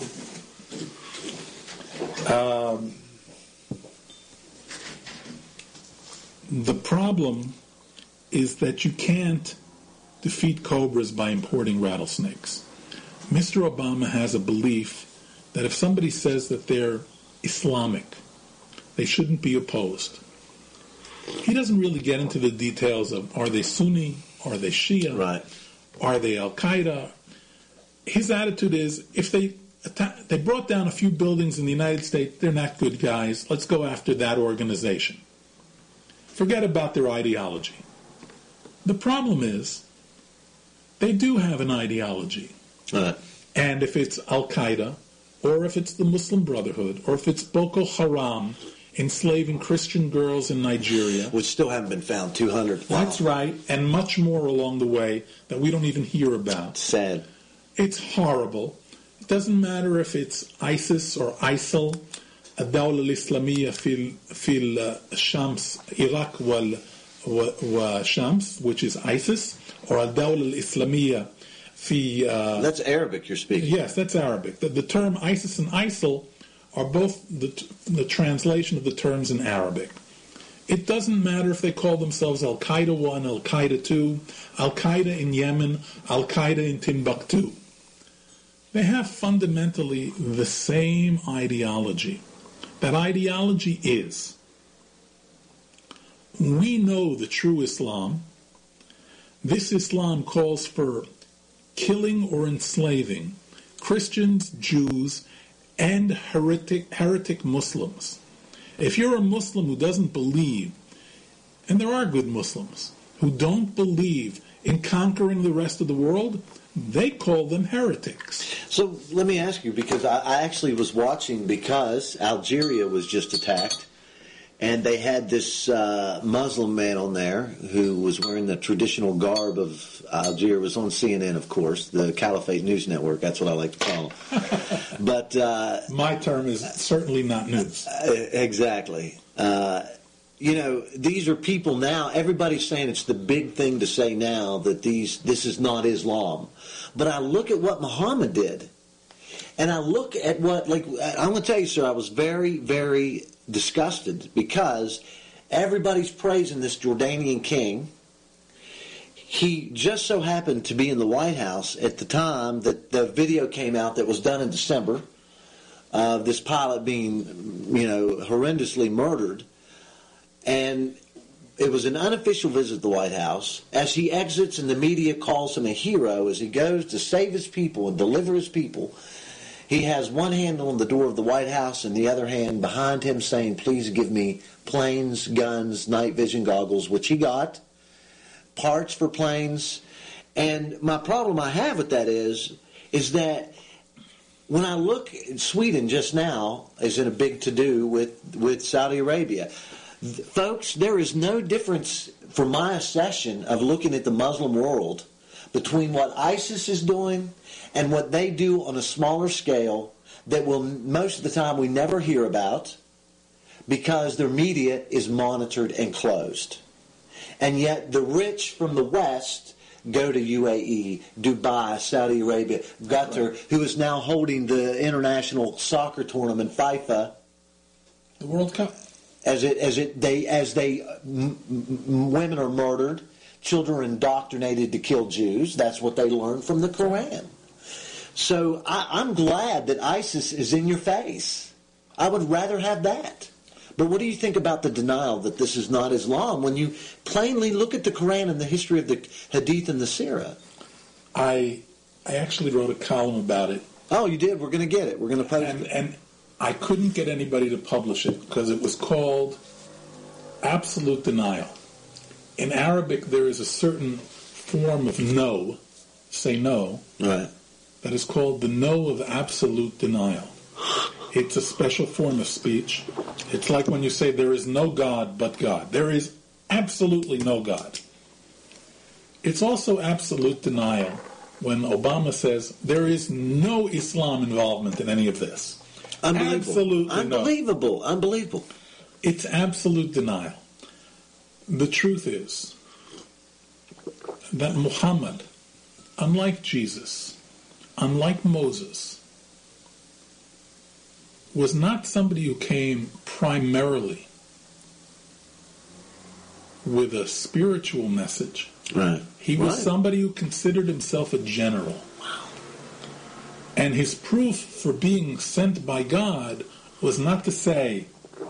The problem is that you can't defeat cobras by importing rattlesnakes. Mr. Obama has a belief that if somebody says that they're Islamic, they shouldn't be opposed. He doesn't really get into the details of are they Sunni, are they Shia, Right. are they Al-Qaeda. His attitude is if they brought down a few buildings in the United States, they're not good guys. Let's go after that organization. Forget about their ideology. The problem is they do have an ideology. Right. And if it's Al-Qaeda, or if it's the Muslim Brotherhood, or if it's Boko Haram enslaving Christian girls in Nigeria, Which still haven't been found. 200. that's right, and much more along the way that we don't even hear about. Sad. It's horrible. It doesn't matter if it's ISIS or ISIL, الدولة الإسلامية في الشمس Iraq والشمس, which is ISIS, or الدولة الإسلامية في That's Arabic you're speaking. yes, that's Arabic. The term ISIS and ISIL are both the translation of the terms in Arabic. It doesn't matter if they call themselves Al-Qaeda 1, Al-Qaeda 2, Al-Qaeda in Yemen, Al-Qaeda in Timbuktu. They have fundamentally the same ideology. That ideology is, we know the true Islam. This Islam calls for killing or enslaving Christians, Jews, and heretic Muslims. If you're a Muslim who doesn't believe, and there are good Muslims who don't believe in conquering the rest of the world, they call them heretics. So let me ask you, because I actually was watching because Algeria was just attacked, and they had this Muslim man on there who was wearing the traditional garb of Algeria. It was on CNN, of course, the Caliphate News Network. That's what I like to call them. But My term is certainly not news. exactly. These are people now. Everybody's saying it's the big thing to say now that this is not Islam. But I look at what Muhammad did, and I look at what, I'm going to tell you, sir, I was very, very disgusted because everybody's praising this Jordanian king. He just so happened to be in the White House at the time that the video came out that was done in December of this pilot being, horrendously murdered. And it was an unofficial visit to the White House. As he exits and the media calls him a hero, as he goes to save his people and deliver his people, he has one hand on the door of the White House and the other hand behind him saying, please give me planes, guns, night vision goggles, which he got, parts for planes. And my problem I have with that is that when I look at Sweden just now is in a big to-do with Saudi Arabia. Folks, there is no difference from my assessment of looking at the Muslim world between what ISIS is doing and what they do on a smaller scale that will most of the time we never hear about because their media is monitored and closed. And yet the rich from the West go to UAE, Dubai, Saudi Arabia. Qatar, who is now holding the international soccer tournament, FIFA, The World Cup. Women are murdered, children are indoctrinated to kill Jews. That's what they learned from the Quran. So I'm glad that ISIS is in your face. I would rather have that. But what do you think about the denial that this is not Islam when you plainly look at the Quran and the history of the Hadith and the Sirah? I actually wrote a column about it. Oh, you did? We're going to get it. We're going to post it. And I couldn't get anybody to publish it because it was called Absolute Denial. In Arabic, there is a certain form of no, say no, Right. that is called the no of absolute denial. It's a special form of speech. It's like when you say there is no God but God. There is absolutely no God. It's also absolute denial when Obama says there is no Islam involvement in any of this. Unbelievable. Absolutely Unbelievable. no. Unbelievable. It's absolute denial. The truth is that Muhammad, unlike Jesus, unlike Moses, was not somebody who came primarily with a spiritual message. Right. He was somebody who considered himself a general. And his proof for being sent by God was not to say,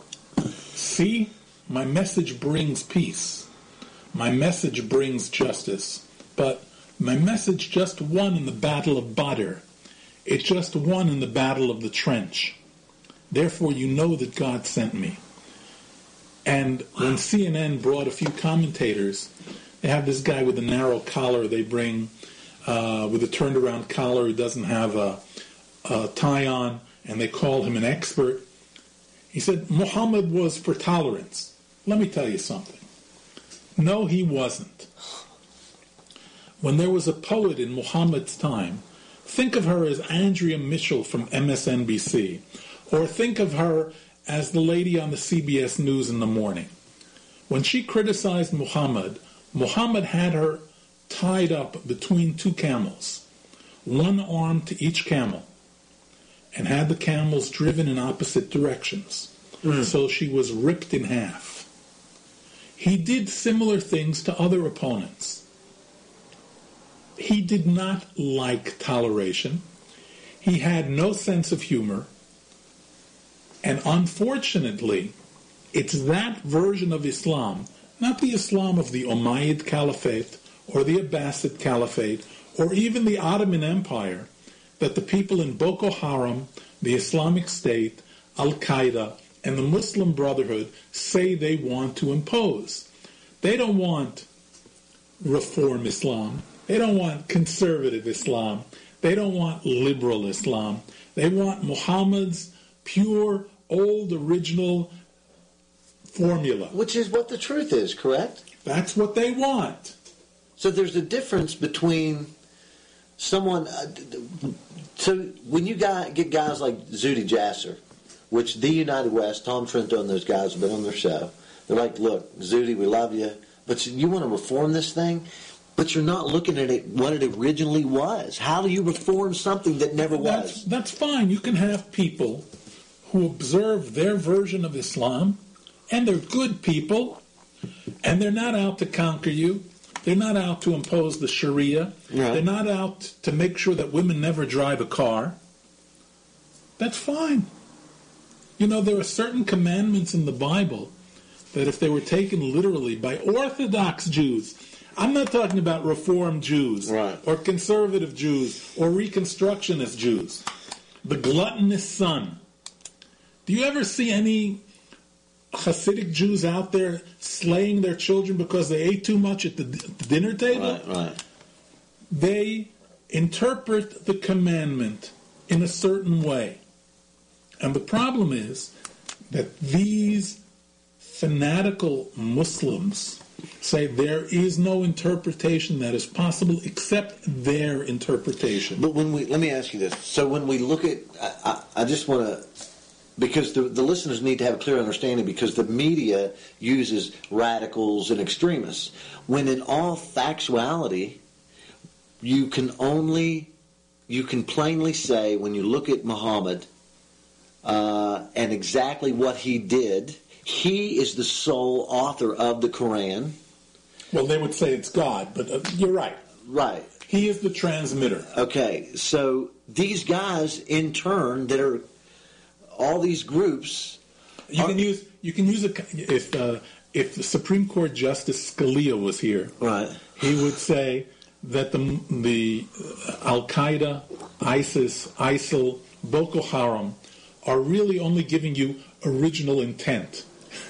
see, my message brings peace. My message brings justice. But my message just won in the Battle of Badr. It just won in the Battle of the Trench. Therefore, you know that God sent me. And when CNN brought a few commentators, they have this guy with a narrow collar they bring with a turned-around collar who doesn't have a tie on, and they call him an expert. He said, Muhammad was for tolerance. Let me tell you something. No, he wasn't. When there was a poet in Muhammad's time, think of her as Andrea Mitchell from MSNBC, or think of her as the lady on the CBS News in the morning. When she criticized Muhammad, Muhammad had her tied up between two camels, one arm to each camel, and had the camels driven in opposite directions. So she was ripped in half. He did similar things to other opponents. He did not like toleration. He had no sense of humor. And unfortunately, it's that version of Islam, not the Islam of the Umayyad Caliphate or the Abbasid Caliphate or even the Ottoman Empire, that the people in Boko Haram, the Islamic State, Al-Qaeda, and the Muslim Brotherhood say they want to impose. They don't want reform Islam. They don't want conservative Islam. They don't want liberal Islam. They want Muhammad's pure, old, original formula. Which is what the truth is, correct? That's what they want. So there's a difference between someone... so when you get guys like Zuhdi Jasser, which the United West, Tom Trento and those guys have been on their show, they're like, look, Zuhdi, we love you, but you want to reform this thing? But you're not looking at it what it originally was. How do you reform something that never was? That's fine. You can have people who observe their version of Islam, and they're good people, and they're not out to conquer you. They're not out to impose the Sharia. Right. They're not out to make sure that women never drive a car. That's fine. You know, there are certain commandments in the Bible that if they were taken literally by Orthodox Jews, I'm not talking about Reformed Jews, right, or conservative Jews or Reconstructionist Jews. The gluttonous son. Do you ever see any Hasidic Jews out there slaying their children because they ate too much at the dinner table? Right. They interpret the commandment in a certain way. And the problem is that these fanatical Muslims say there is no interpretation that is possible except their interpretation. But let me ask you this. So when we look at, I just want to, because the listeners need to have a clear understanding, because the media uses radicals and extremists, when in all factuality, you can plainly say, when you look at Muhammad and exactly what he did, he is the sole author of the Quran. Well, they would say it's God, but you're right. Right. He is the transmitter. Okay, so these guys, in turn, that are all these groups. You can use if the Supreme Court Justice Scalia was here, right? He would say that the Al Qaeda, ISIS, ISIL, Boko Haram are really only giving you original intent.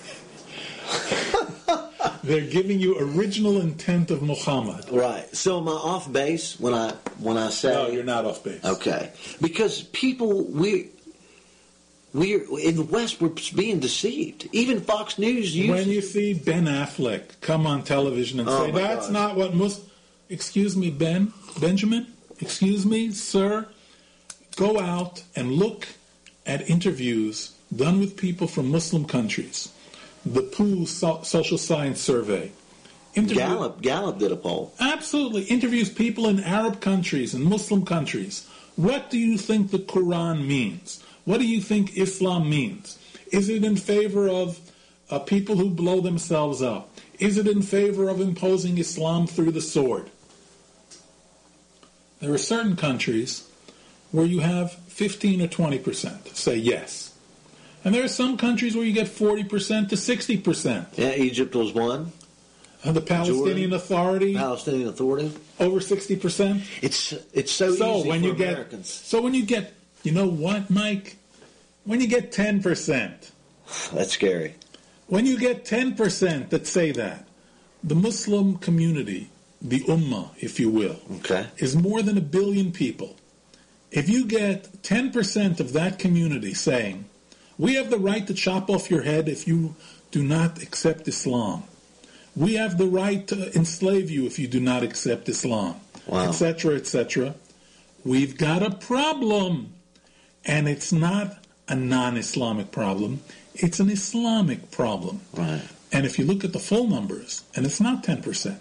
They're giving you original intent of Muhammad. Right. So am I off base when I say? No, you're not off base. Okay. Because people, we're in the West, we're being deceived. Even Fox News uses. When you see Ben Affleck come on television and say, that's not what excuse me, Benjamin, excuse me, sir, go out and look at interviews done with people from Muslim countries. The Pew Social Science Survey. Gallup did a poll. Absolutely. Interviews people in Arab countries and Muslim countries. What do you think the Quran means? What do you think Islam means? Is it in favor of people who blow themselves up? Is it in favor of imposing Islam through the sword? There are certain countries where you have 15 or 20% say yes. And there are some countries where you get 40% to 60%. Yeah, Egypt was one. The Palestinian Authority. Palestinian Authority. Over 60%. It's so easy when for you Americans. So when you get, you know what, Mike? When you get 10%. That's scary. When you get 10% that say that, the Muslim community, the Ummah, if you will, is more than 1 billion people. If you get 10% of that community saying, we have the right to chop off your head if you do not accept Islam. We have the right to enslave you if you do not accept Islam, etc., etc. We've got a problem. And it's not a non-Islamic problem. It's an Islamic problem. Right. And if you look at the full numbers, and it's not 10%,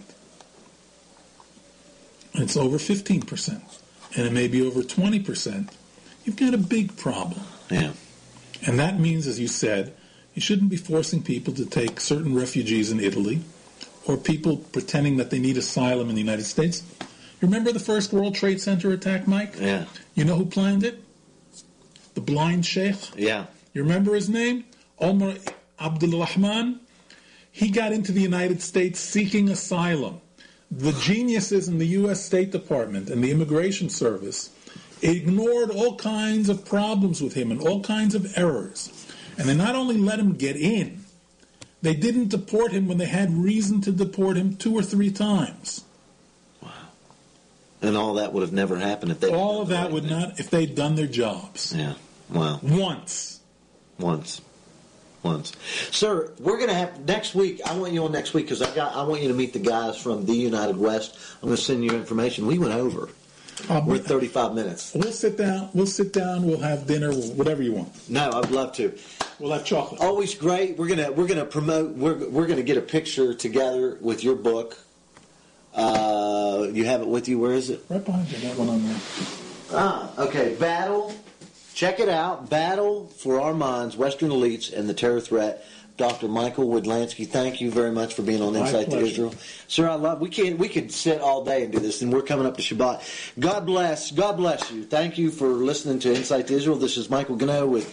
it's over 15%, and it may be over 20%, you've got a big problem. Yeah. And that means, as you said, you shouldn't be forcing people to take certain refugees in Italy or people pretending that they need asylum in the United States. You remember the first World Trade Center attack, Mike? Yeah. You know who planned it? The blind sheikh? Yeah. You remember his name? Omar Abdul Rahman? He got into the United States seeking asylum. The geniuses in the U.S. State Department and the Immigration Service ignored all kinds of problems with him and all kinds of errors. And they not only let him get in, they didn't deport him when they had reason to deport him 2 or 3 times. Wow. And all that would have never happened if they... All of that would not, if they'd done their jobs. Yeah. Wow. Once. Sir, we're going to have next week. I want you on next week because I want you to meet the guys from the United West. I'm going to send you information. We went over. We're 35 minutes. We'll sit down. We'll have dinner. Whatever you want. No, I'd love to. We'll have chocolate. Always great. We're gonna promote. We're gonna get a picture together with your book. You have it with you. Where is it? Right behind you. That one on there. Okay. Battle. Check it out. Battle for Our Minds: Western Elites and the Terror Threat. Dr. Michael Woodlansky, thank you very much for being on Insight to Israel. Sir, we could sit all day and do this, and we're coming up to Shabbat. God bless you. Thank you for listening to Insight to Israel. This is Michael Gano with,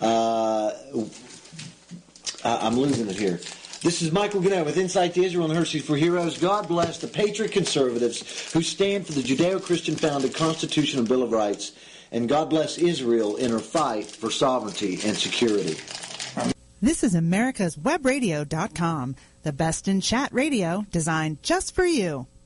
I'm losing it here. This is Michael Gano with Insight to Israel and Hershey for Heroes. God bless the patriot conservatives who stand for the Judeo-Christian founded Constitution and Bill of Rights. And God bless Israel in her fight for sovereignty and security. This is America'sWebRadio.com, the best in chat radio designed just for you.